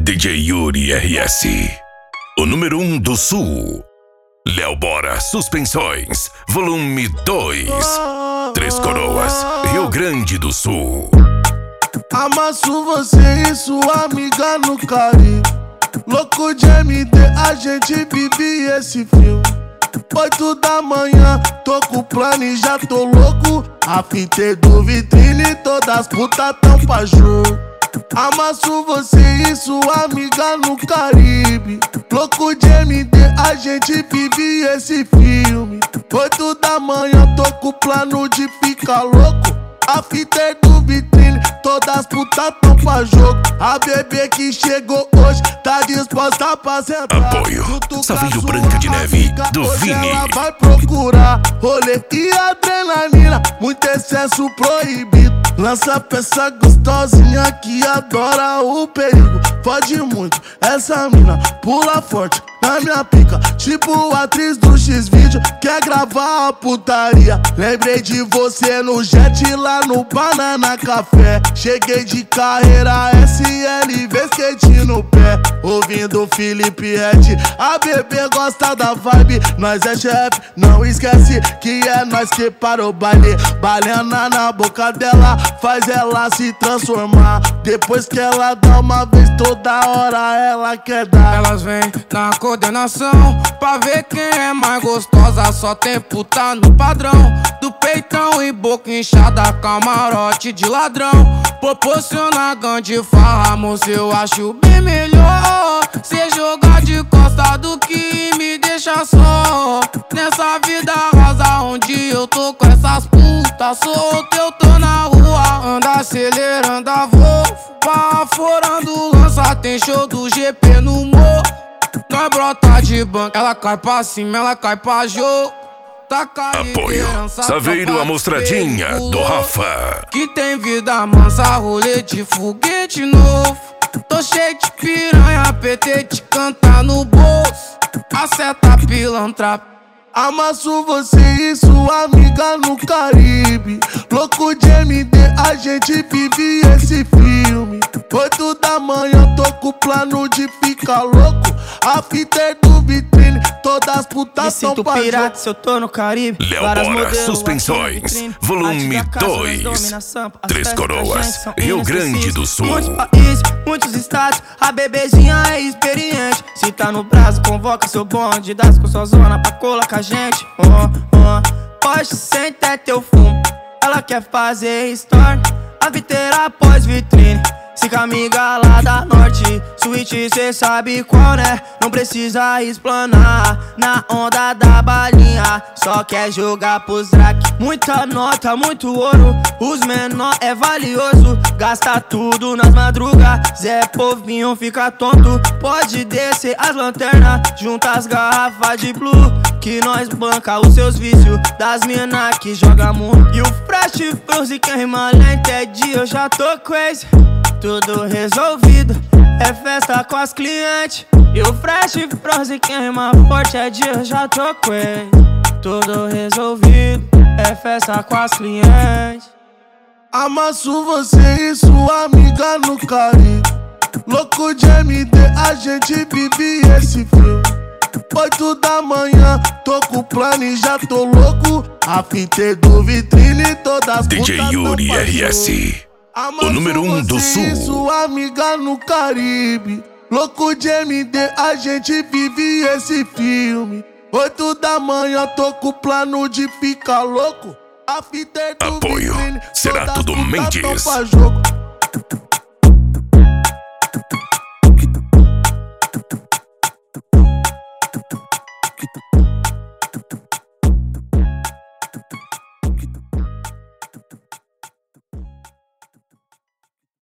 DJ Yuri RS, o número 1 do Sul. Léo Bora Suspensões, volume 2. Três Coroas, Rio Grande do Sul. Amasso você e sua amiga no Caribe. Louco de MD, a gente vive esse filme. 8 da manhã, tô com plano e já tô louco. A fita do vitrine, todas as putas tão pra jogo. Amasso você e sua amiga no Caribe. Louco de MD, a gente vive esse filme. 8 da manhã, tô com plano de ficar louco. A fita é do vitrine, todas as putas tão pra jogo. A bebê que chegou hoje tá disposta pra sentar. Apoio Saveiro Branca de Neve, do Vini. Ela vai procurar rolê e adrenalina, muito excesso proibido. Lança peça gostosinha que adora o perigo. Fode muito, essa mina pula forte na minha pica, tipo atriz do X-Vídeo, quer gravar a putaria. Lembrei de você no jet lá no Banana Café. Cheguei de carreira SLV, skate no pé, ouvindo Felipe Red. A bebê gosta da vibe, nós é chefe, não esquece que é nós que para o baile. Balena na boca dela, faz ela se transformar. Depois que ela dá uma vez, toda hora ela quer dar. Elas vêm na coordenação pra ver quem é mais gostosa. Só tem puta no padrão do peitão e boca inchada, camarote de ladrão. Proporciona grande farra, moço, eu acho bem melhor cê jogar de costa do que me deixar só. Nessa vida rasa onde eu tô com essas putas solta, eu tô na rua, anda acelerando a Volvo, baforando lança, tem show do GP no morro. Nós brota de banco, ela cai pra cima, ela cai pra jogo. Apoio Saveiro Amostradinha, do Rafa. Que tem vida mansa, rolê de foguete novo. Tô cheio de piranha, PT te canta no bolso. Acerta pilantra. Amasso você e sua amiga no Caribe. Louco de MD, a gente vive esse filme. 8 da manhã, tô com plano de ficar louco. A fita é do vitrine, todas as putas tão pra jogo. pirata se eu tô no Caribe. Léo Bora Suspensões, volume 2. Três Coroas, Rio Grande do Sul. Muitos países, muitos estados, a bebezinha é experiente. Se tá no braço, convoca seu bonde, dá com sua zona pra colar com a gente. Pode sentar é teu fumo, ela quer fazer story. A viteira após vitrine, se com a amiga lá da norte. Suíte cê sabe qual, né? Não precisa explanar. Na onda da balinha, só quer jogar pros drac. Muita nota, muito ouro, os menor é valioso. Gasta tudo nas madrugas, Zé Povinho fica tonto. Pode descer as lanternas, junta as garrafas de blue, que nós banca os seus vícios das mina que joga muito. E o Fresh Fuse, quem rima lenta é dia, eu já tô crazy. Tudo resolvido, é festa com as clientes. E o Fresh Frozen, quem rima forte é dia, eu já tô crazy. Tudo resolvido, é festa com as clientes. Amasso você e sua amiga no Caribe. Louco de MD, a gente vive esse filme. 8 da manhã, tô com plano e já tô louco. A fita é do vitrine, todas as DJ putas Yuri tão pra RS, jogo. o número 1 do Amasso você e Sul. sua amiga no Caribe. Louco de MD, a gente vive esse filme. 8 da manhã, tô com plano de ficar louco. A fita é do Apoio vitrine, Cerato todas do as putas Mendes. tão pra jogo.